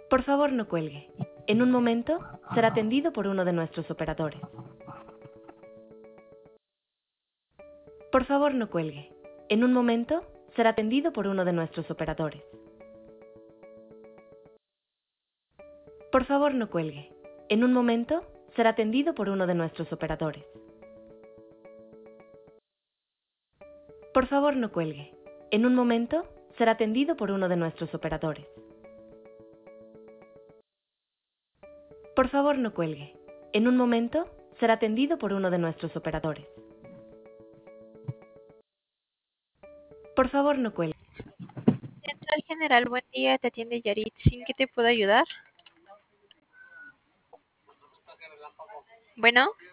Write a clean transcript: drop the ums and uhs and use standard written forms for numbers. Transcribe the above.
Por favor, no cuelgue. En un momento será atendido por uno de nuestros operadores. Por favor, no cuelgue. En un momento será atendido por uno de nuestros operadores. Por favor, no cuelgue. En un momento será atendido por uno de nuestros operadores. Por favor, no cuelgue. En un momento será atendido por uno de nuestros operadores. Por favor, no cuelgue. En un momento será atendido por uno de nuestros operadores. Por favor, no cuelgue. Central General, buen día, te atiende Yarit. ¿Sin qué te puedo ayudar? Bueno.